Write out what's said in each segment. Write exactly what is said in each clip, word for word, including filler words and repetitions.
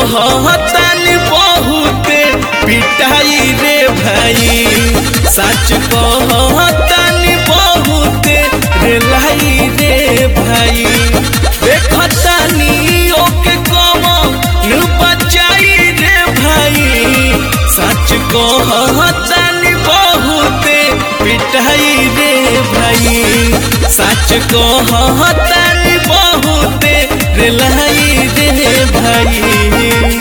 कहतानी बहुते पिटाई रे भाई, सच कहतानी बहुते रेलाई रे भाई। देखतानी ओके कमल बचाई रे भाई, सच कहतानी बहुते पिटाई रे भाई, सच कहतानी बहुते रेलाई रे भाई।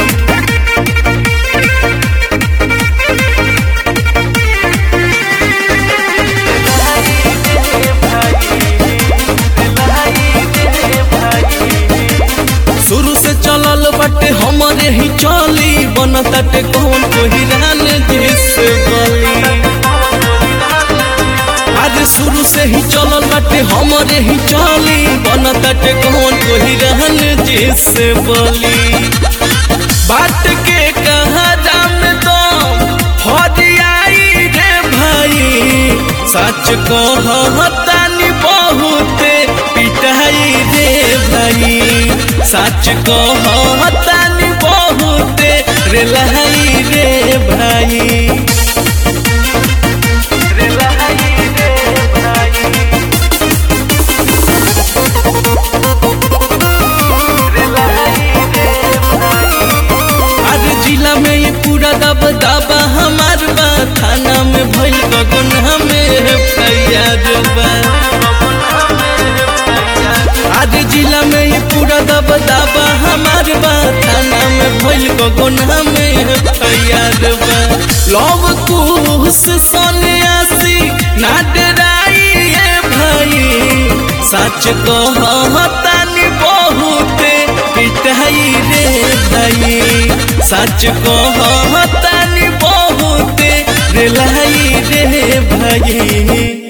शुरू से चलल बाटे हमारे ही चली, बनताटे कौन कोई रान जिससे गली। आज शुरू से ही चलल बाटे हमारे ही चली, बनताटे कौन कोई रान जिससे बोली। बात के कहा जाम तो हरियाई रे भाई, सच कहतानी बहुते पिटाई रे भाई, सच कहतानी बहुते रेलाई रे भाई। आज जिला में ये पूरा दब दबा हमार बा, थाना में भइल गगन में फैयाद बा। आज जिला में ये पूरा दब दबा हमार बा, थाना में भइल गगन में फैयाद बा। लव कुश सन्यासी ना डराई ये भाई, सच कहतानी बहुते पिटाई रे भाई, सच कहतानी बहुते रेलाई रे भाई।